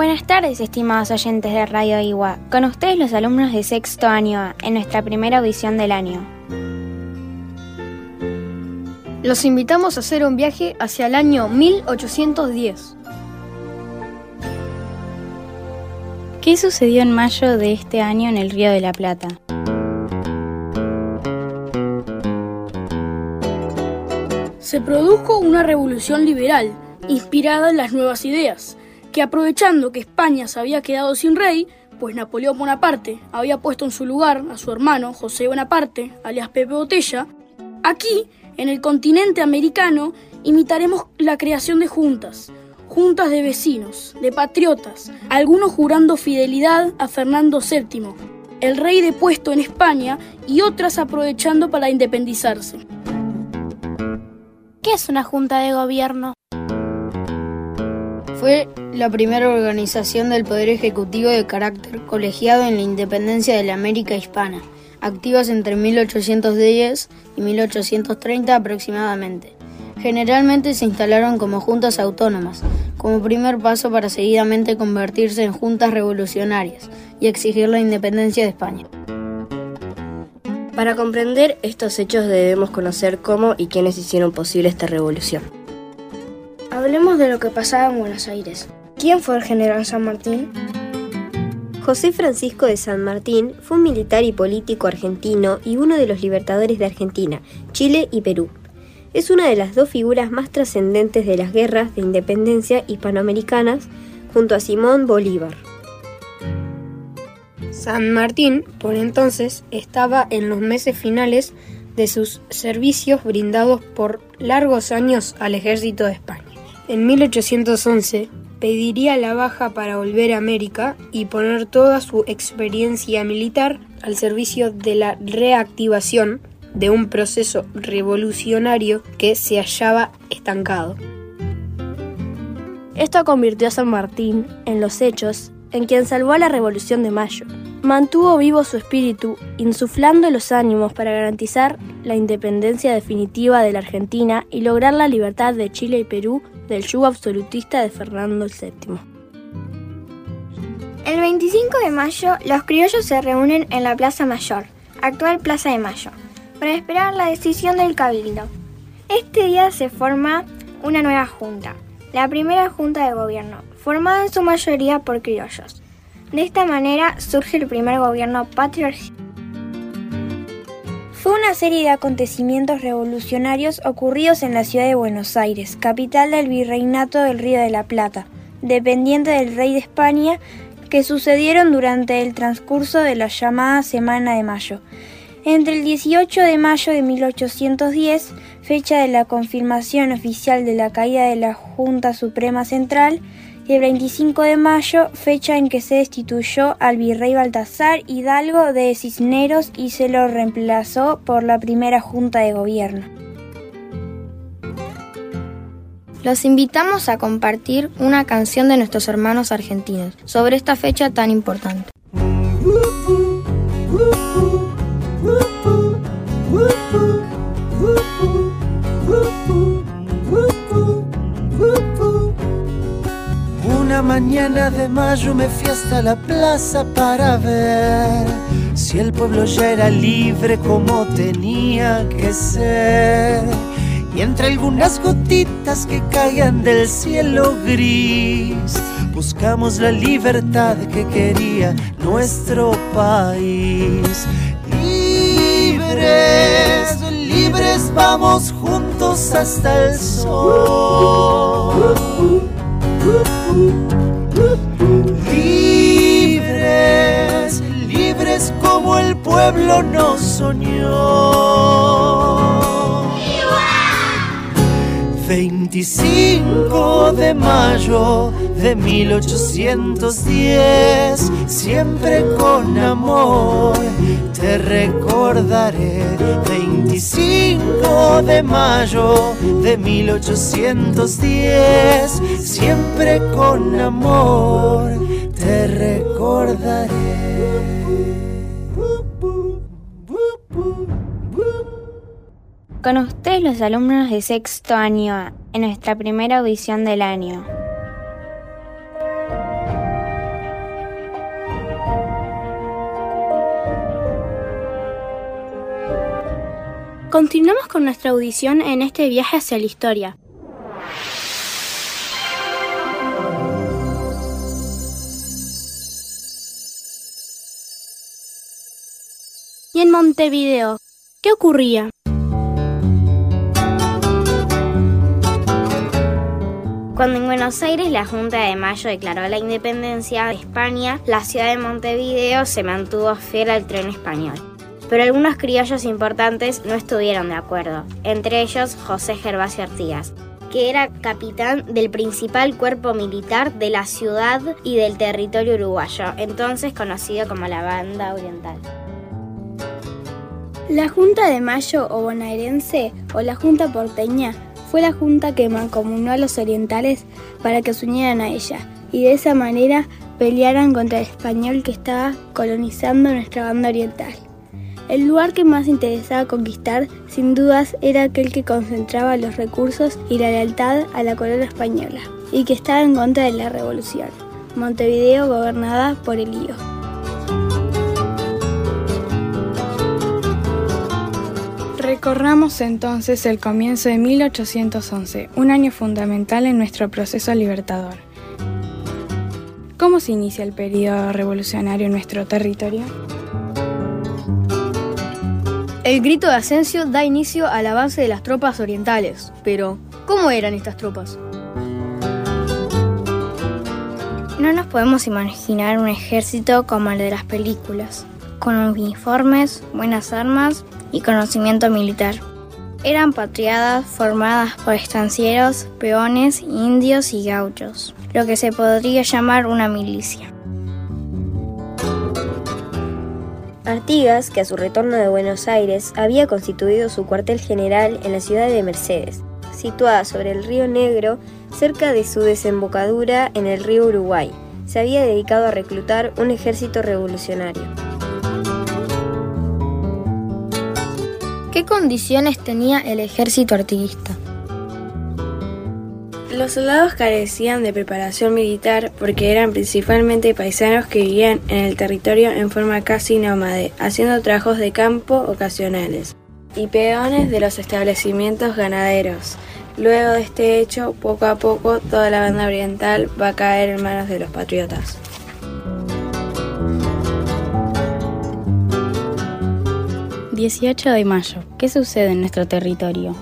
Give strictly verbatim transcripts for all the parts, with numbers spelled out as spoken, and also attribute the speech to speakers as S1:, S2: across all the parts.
S1: Buenas tardes, estimados oyentes de Radio Igua. Con ustedes los alumnos de sexto año A, en nuestra primera audición del año.
S2: Los invitamos a hacer un viaje hacia el año mil ochocientos diez.
S1: ¿Qué sucedió en mayo de este año en el Río de la Plata?
S2: Se produjo una revolución liberal, inspirada en las nuevas ideas, que aprovechando que España se había quedado sin rey, pues Napoleón Bonaparte había puesto en su lugar a su hermano José Bonaparte, alias Pepe Botella, aquí, en el continente americano, imitaremos la creación de juntas, juntas de vecinos, de patriotas, algunos jurando fidelidad a Fernando séptimo, el rey depuesto en España, y otras aprovechando para independizarse.
S1: ¿Qué es una junta de gobierno?
S3: Fue la primera organización del Poder Ejecutivo de carácter colegiado en la independencia de la América Hispana, activas entre mil ochocientos diez y mil ochocientos treinta aproximadamente. Generalmente se instalaron como juntas autónomas, como primer paso para seguidamente convertirse en juntas revolucionarias y exigir la independencia de España.
S4: Para comprender estos hechos debemos conocer cómo y quiénes hicieron posible esta revolución.
S5: Hablemos de lo que pasaba en Buenos Aires. ¿Quién fue el general San Martín?
S6: José Francisco de San Martín fue un militar y político argentino y uno de los libertadores de Argentina, Chile y Perú. Es una de las dos figuras más trascendentes de las guerras de independencia hispanoamericanas, junto a Simón Bolívar.
S3: San Martín, por entonces, estaba en los meses finales de sus servicios brindados por largos años al ejército de España. En mil ochocientos once pediría la baja para volver a América y poner toda su experiencia militar al servicio de la reactivación de un proceso revolucionario que se hallaba estancado.
S5: Esto convirtió a San Martín, en los hechos, en quien salvó a la Revolución de Mayo. Mantuvo vivo su espíritu, insuflando los ánimos para garantizar la independencia definitiva de la Argentina y lograr la libertad de Chile y Perú del yugo absolutista de Fernando séptimo.
S7: El veinticinco de mayo, los criollos se reúnen en la Plaza Mayor, actual Plaza de Mayo, para esperar la decisión del Cabildo. Este día se forma una nueva junta, la primera junta de gobierno, formada en su mayoría por criollos. De esta manera surge el primer gobierno patriarcal.
S8: Fue una serie de acontecimientos revolucionarios ocurridos en la ciudad de Buenos Aires, capital del Virreinato del Río de la Plata, dependiente del rey de España, que sucedieron durante el transcurso de la llamada Semana de Mayo. Entre el dieciocho de mayo de mil ochocientos diez, fecha de la confirmación oficial de la caída de la Junta Suprema Central, y el veinticinco de mayo, fecha en que se destituyó al virrey Baltasar Hidalgo de Cisneros y se lo reemplazó por la primera Junta de Gobierno.
S3: Los invitamos a compartir una canción de nuestros hermanos argentinos sobre esta fecha tan importante.
S9: Una mañana de mayo me fui hasta la plaza para ver si el pueblo ya era libre como tenía que ser. Y entre algunas gotitas que caían del cielo gris, buscamos la libertad que quería nuestro país. Libres, libres vamos juntos hasta el sol. Libres, libres como el pueblo nos soñó. veinticinco de mayo de mil ochocientos diez, siempre con amor te recordaré. veinticinco de mayo de mil ochocientos diez, siempre con amor te recordaré.
S1: Con ustedes los alumnos de sexto año A, en nuestra primera audición del año.
S2: Continuamos con nuestra audición en este viaje hacia la historia. Y en Montevideo, ¿qué ocurría?
S1: Cuando en Buenos Aires la Junta de Mayo declaró la independencia de España, la ciudad de Montevideo se mantuvo fiel al trono español. Pero algunos criollos importantes no estuvieron de acuerdo, entre ellos José Gervasio Artigas, que era capitán del principal cuerpo militar de la ciudad y del territorio uruguayo, entonces conocido como la Banda Oriental.
S8: La Junta de Mayo o bonaerense o la Junta porteña fue la junta que mancomunó a los orientales para que se unieran a ella y de esa manera pelearan contra el español que estaba colonizando nuestra banda oriental. El lugar que más interesaba conquistar, sin dudas, era aquel que concentraba los recursos y la lealtad a la corona española y que estaba en contra de la revolución, Montevideo gobernada por el lío.
S10: Recorramos entonces el comienzo de mil ochocientos once, un año fundamental en nuestro proceso libertador. ¿Cómo se inicia el periodo revolucionario en nuestro territorio?
S11: El grito de Asensio da inicio al avance de las tropas orientales, pero ¿cómo eran estas tropas?
S7: No nos podemos imaginar un ejército como el de las películas, con uniformes, buenas armas y conocimiento militar. Eran patriadas formadas por estancieros, peones, indios y gauchos, lo que se podría llamar una milicia.
S6: Artigas, que a su retorno de Buenos Aires había constituido su cuartel general en la ciudad de Mercedes, situada sobre el río Negro, cerca de su desembocadura en el río Uruguay, se había dedicado a reclutar un ejército revolucionario.
S11: ¿Qué condiciones tenía el ejército artiguista?
S10: Los soldados carecían de preparación militar porque eran principalmente paisanos que vivían en el territorio en forma casi nómade, haciendo trabajos de campo ocasionales, y peones de los establecimientos ganaderos. Luego de este hecho, poco a poco, toda la banda oriental va a caer en manos de los patriotas.
S12: dieciocho de mayo. ¿Qué sucede en nuestro territorio?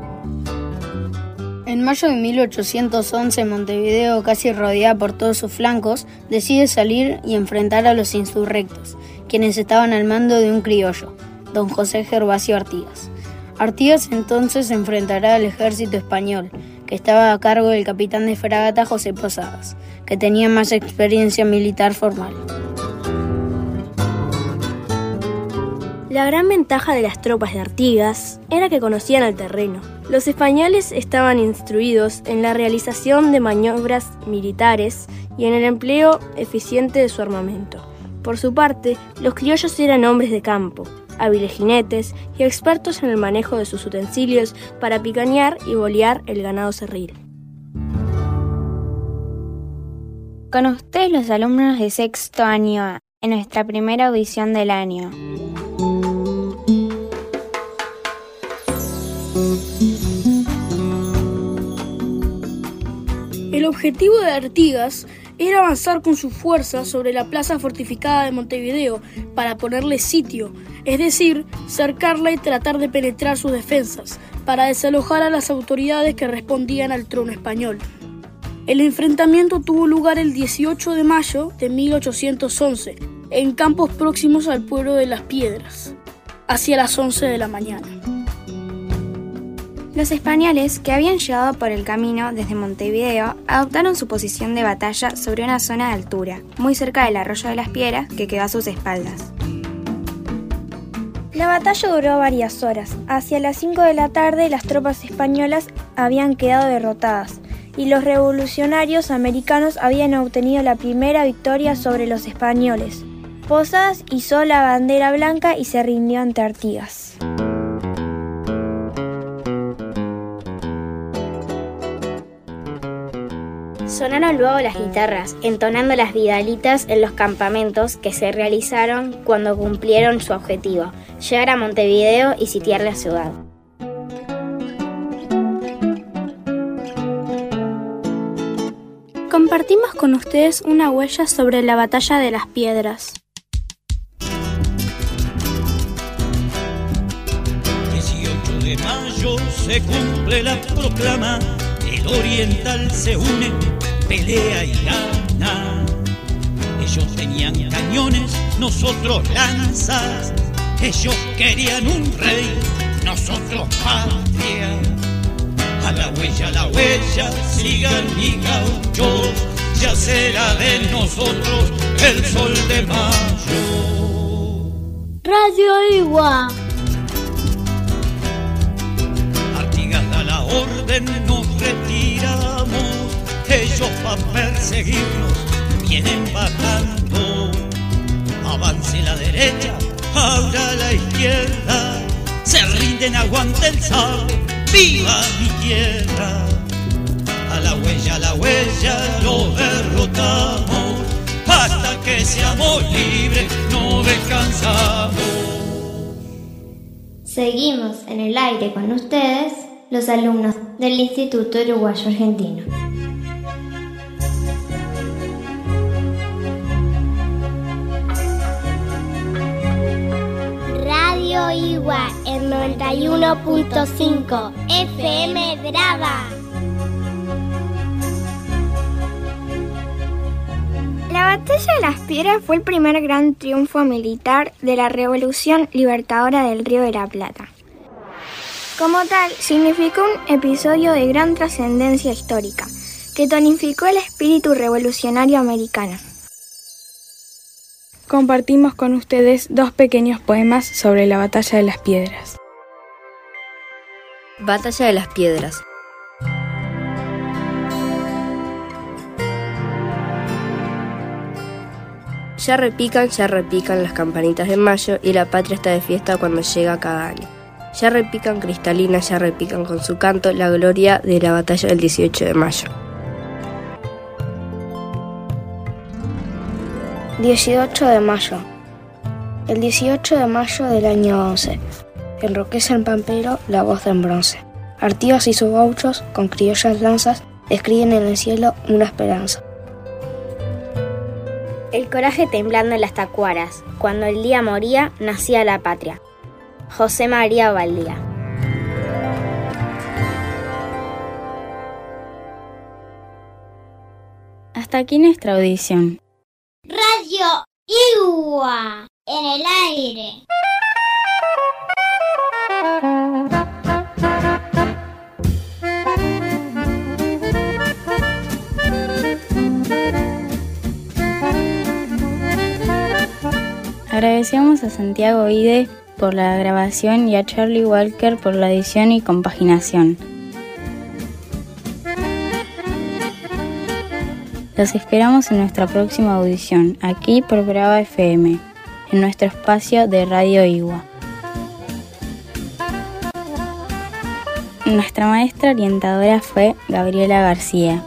S3: En mayo de mil ochocientos once, Montevideo, casi rodeada por todos sus flancos, decide salir y enfrentar a los insurrectos, quienes estaban al mando de un criollo, don José Gervasio Artigas. Artigas entonces se enfrentará al ejército español, que estaba a cargo del capitán de fragata José Posadas, que tenía más experiencia militar formal.
S5: La gran ventaja de las tropas de Artigas era que conocían el terreno. Los españoles estaban instruidos en la realización de maniobras militares y en el empleo eficiente de su armamento. Por su parte, los criollos eran hombres de campo, hábiles jinetes y expertos en el manejo de sus utensilios para picañar y bolear el ganado cerril.
S1: Con ustedes los alumnos de sexto año en nuestra primera audición del año.
S2: El objetivo de Artigas era avanzar con sus fuerzas sobre la plaza fortificada de Montevideo para ponerle sitio, es decir, cercarla y tratar de penetrar sus defensas, para desalojar a las autoridades que respondían al trono español. El enfrentamiento tuvo lugar el dieciocho de mayo de mil ochocientos once, en campos próximos al pueblo de Las Piedras, hacia las once de la mañana.
S1: Los españoles, que habían llegado por el camino desde Montevideo, adoptaron su posición de batalla sobre una zona de altura, muy cerca del arroyo de Las Piedras, que quedó a sus espaldas.
S8: La batalla duró varias horas. Hacia las cinco de la tarde, las tropas españolas habían quedado derrotadas y los revolucionarios americanos habían obtenido la primera victoria sobre los españoles. Posadas izó la bandera blanca y se rindió ante Artigas.
S1: Sonaron luego las guitarras, entonando las vidalitas en los campamentos que se realizaron cuando cumplieron su objetivo, llegar a Montevideo y sitiar la ciudad.
S5: Compartimos con ustedes una huella sobre la Batalla de las Piedras.
S13: dieciocho de mayo se cumple la proclama, el oriental se une, pelea y gana. Ellos tenían cañones, nosotros lanzas. Ellos querían un rey, nosotros patria. A la huella, a la huella, sigan mi gauchos, ya será de nosotros el sol de mayo.
S14: Radio Igua.
S13: Artigas da la orden, nos retiramos. Ellos para perseguirnos vienen bajando. Avance la derecha, ahora la izquierda. Se rinden, aguanta el sable. ¡Viva mi tierra! A la huella, a la huella, lo derrotamos. Hasta que seamos libres, no descansamos.
S14: Seguimos en el aire con ustedes, los alumnos del Instituto Uruguayo Argentino. Radio Igua en noventa y uno punto cinco F M Brava.
S7: La Batalla de las Piedras fue el primer gran triunfo militar de la Revolución Libertadora del Río de la Plata. Como tal, significó un episodio de gran trascendencia histórica, que tonificó el espíritu revolucionario americano.
S10: Compartimos con ustedes dos pequeños poemas sobre la Batalla de las Piedras.
S4: Batalla de las Piedras. Ya repican, ya repican las campanitas de mayo y la patria está de fiesta cuando llega cada año. Ya repican cristalinas, ya repican con su canto la gloria de la batalla del dieciocho de mayo.
S15: dieciocho de mayo. El dieciocho de mayo del año once. Enroquece en Pampero la voz en bronce. Artigas y sus gauchos, con criollas lanzas, escriben en el cielo una esperanza.
S1: El coraje temblando en las tacuaras. Cuando el día moría, nacía la patria. José María Valdía.
S12: Hasta aquí nuestra audición.
S14: Radio Igua en el aire.
S12: Agradecemos a Santiago Ide por la grabación y a Charlie Walker por la edición y compaginación. Los esperamos en nuestra próxima audición, aquí por Brava F M, en nuestro espacio de Radio Igua. Nuestra maestra orientadora fue Gabriela García.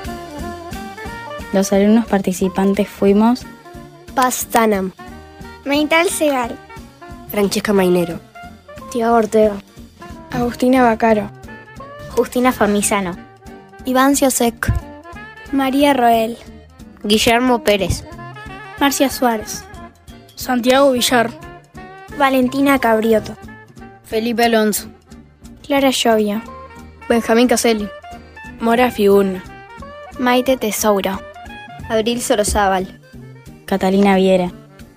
S12: Los alumnos participantes fuimos
S5: Paz Tanam,
S7: Meital Segal,
S4: Francesca Mainero,
S10: Tiago Ortega, Agustina Bacaro,
S1: Justina Famisano,
S5: Iván Ciosek,
S8: María Roel,
S4: Guillermo Pérez,
S5: Marcia Suárez,
S2: Santiago Villar,
S8: Valentina Cabrioto,
S11: Felipe Alonso,
S8: Clara Llovia,
S11: Benjamín Caselli,
S10: Mora Figurna,
S8: Maite Tesouro,
S6: Abril Sorozábal,
S12: Catalina Viera.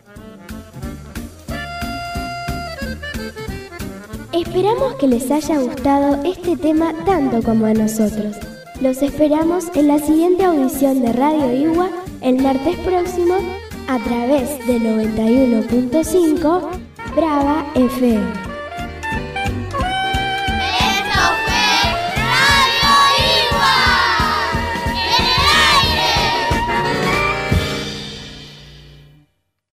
S14: Esperamos que les haya gustado este tema tanto como a nosotros. Los esperamos en la siguiente audición de Radio Igua el martes próximo a través de noventa y uno punto cinco Brava F M.